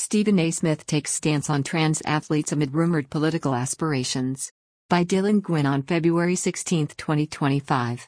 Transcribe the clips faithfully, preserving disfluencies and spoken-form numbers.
Stephen A. Smith takes stance on trans athletes amid rumored political aspirations. By Dylan Gwynn on February sixteenth, twenty twenty-five.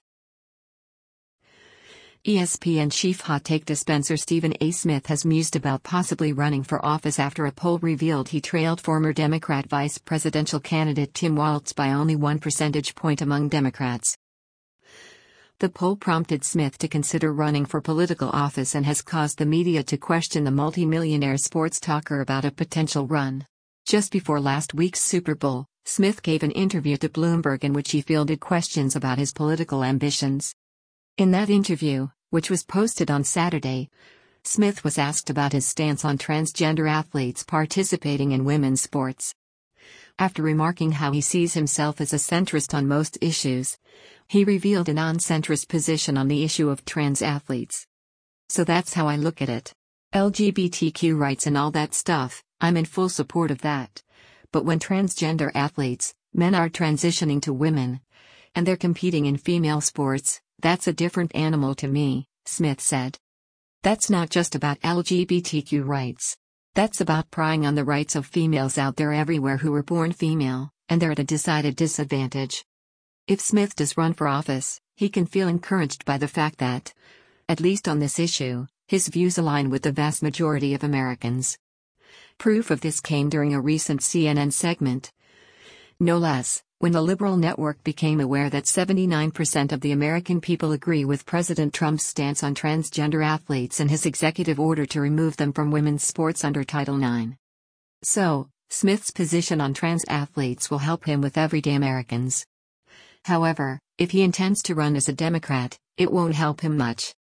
E S P N chief hot take dispenser Stephen A. Smith has mused about possibly running for office after a poll revealed he trailed former Democrat vice presidential candidate Tim Walz by only one percentage point among Democrats. The poll prompted Smith to consider running for political office and has caused the media to question the multimillionaire sports talker about a potential run. Just before last week's Super Bowl, Smith gave an interview to Bloomberg in which he fielded questions about his political ambitions. In that interview, which was posted on Saturday, Smith was asked about his stance on transgender athletes participating in women's sports. After remarking how he sees himself as a centrist on most issues, he revealed a non-centrist position on the issue of trans athletes. "So that's how I look at it. L G B T Q rights and all that stuff, I'm in full support of that. But when transgender athletes, men are transitioning to women, and they're competing in female sports, that's a different animal to me," Smith said. "That's not just about L G B T Q rights. That's about prying on the rights of females out there everywhere who were born female, and they're at a decided disadvantage." If Smith does run for office, he can feel encouraged by the fact that, at least on this issue, his views align with the vast majority of Americans. Proof of this came during a recent C N N segment. No less, when the liberal network became aware that seventy-nine percent of the American people agree with President Trump's stance on transgender athletes and his executive order to remove them from women's sports under Title nine. So, Smith's position on trans athletes will help him with everyday Americans. However, if he intends to run as a Democrat, it won't help him much.